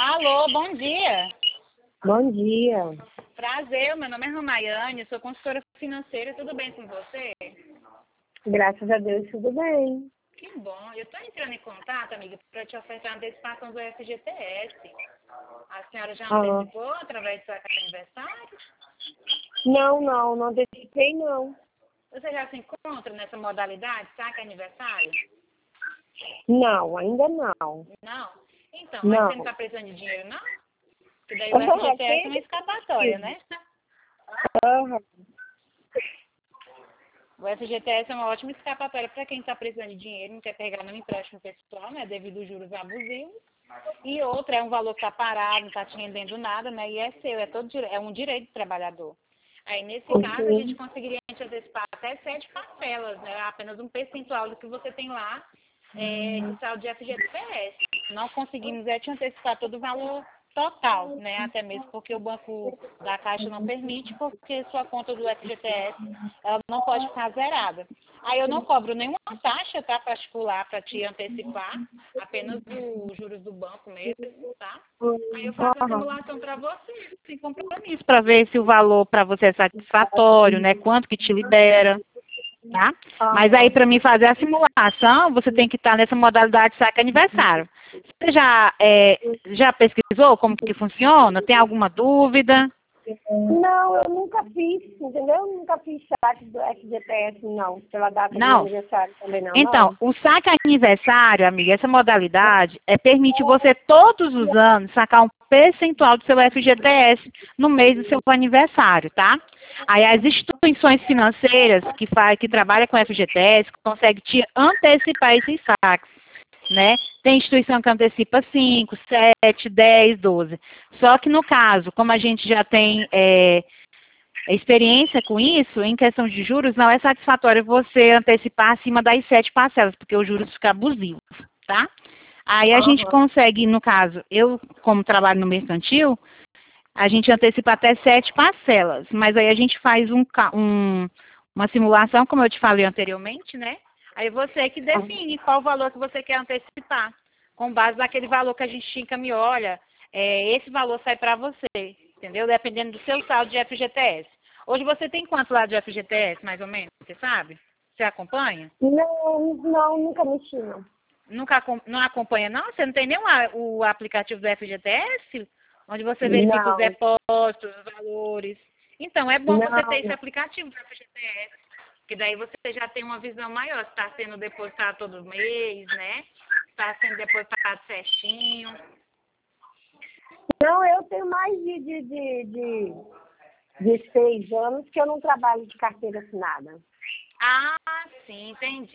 Alô, bom dia. Bom dia. Prazer, meu nome é Ramayane, sou consultora financeira, tudo bem com você? Graças a Deus, tudo bem. Que bom, eu estou entrando em contato, amiga, para te ofertar uma antecipação do FGTS. A senhora já antecipou através do seu aniversário? Não antecipei, não. Você já se encontra nessa modalidade, saca aniversário? Não, ainda não. Não? Então, mas Não. você não está precisando de dinheiro, não? Porque daí o FGTS é uma escapatória, né? Aham. O FGTS é uma ótima escapatória para quem está precisando de dinheiro, não quer pegar no empréstimo pessoal, né, devido aos juros abusivos. E outra, é um valor que está parado, não está te rendendo nada, né, e é seu, é um direito do trabalhador. Aí, nesse caso, a gente conseguiria te antecipar até 7 parcelas, né, apenas um percentual do que você tem lá de saldo de FGTS. Não conseguimos te antecipar todo o valor total, né? Até mesmo porque o banco da Caixa não permite, porque sua conta do FGTS ela não pode ficar zerada. Aí eu não cobro nenhuma taxa, tá, particular para te antecipar, apenas os juros do banco mesmo, tá? Aí eu faço a simulação para você, sem compromisso, para ver se o valor para você é satisfatório, né? Quanto que te libera. Tá? Mas aí, para mim fazer a simulação, você tem que estar nessa modalidade saque aniversário. Você já pesquisou como que funciona? Tem alguma dúvida? Não, eu nunca fiz, entendeu? Eu nunca fiz saque do FGTS, não. Pela data do meu Não. aniversário também não. Então, o saque aniversário, amiga, essa modalidade permite você todos os anos sacar um percentual do seu FGTS no mês do seu aniversário, tá? Aí as instituições financeiras que trabalham com FGTS conseguem te antecipar esses saques, né? Tem instituição que antecipa 5, 7, 10, 12. Só que no caso, como a gente já tem experiência com isso, em questão de juros, não é satisfatório você antecipar acima das 7 parcelas, porque os juros ficam abusivos, tá? Aí a gente consegue, no caso, eu como trabalho no mercantil, a gente antecipa até 7 parcelas, mas aí a gente faz uma simulação, como eu te falei anteriormente, né? Aí você que define qual valor que você quer antecipar, com base naquele valor que a gente te encaminhou. Olha, esse valor sai para você, entendeu? Dependendo do seu saldo de FGTS. Hoje você tem quanto lá de FGTS, mais ou menos, você sabe? Você acompanha? Não, nunca mexi, não. Não acompanha, não? Você não tem nem o aplicativo do FGTS? Onde você verifica os depósitos, os valores. Então, é bom você ter esse aplicativo do FGTS, que daí você já tem uma visão maior, se está sendo depositado todo mês, né? Se está sendo depositado certinho. Não, eu tenho mais de 6 anos que eu não trabalho de carteira assinada. Ah, sim, entendi.